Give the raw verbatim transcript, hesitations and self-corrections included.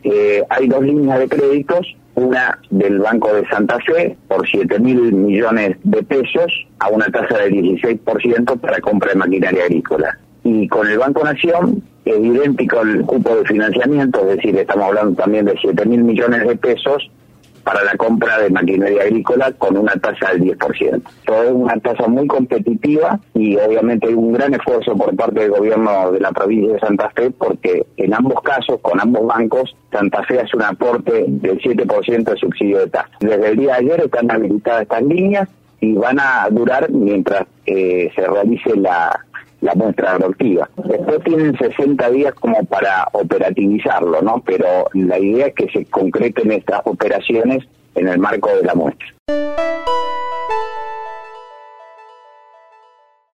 Eh, hay dos líneas de créditos, una del Banco de Santa Fe por siete mil millones de pesos a una tasa del dieciséis por ciento para compra de maquinaria agrícola. Y con el Banco Nación es idéntico el cupo de financiamiento, es decir, estamos hablando también de siete mil millones de pesos para la compra de maquinaria agrícola con una tasa del diez por ciento. Todo es una tasa muy competitiva y obviamente hay un gran esfuerzo por parte del gobierno de la provincia de Santa Fe porque en ambos casos, con ambos bancos, Santa Fe hace un aporte del siete por ciento de subsidio de tasa. Desde el día de ayer están habilitadas estas líneas y van a durar mientras eh, se realice la... la muestra agroactiva. Después tienen sesenta días como para operativizarlo, ¿no? Pero la idea es que se concreten estas operaciones en el marco de la muestra.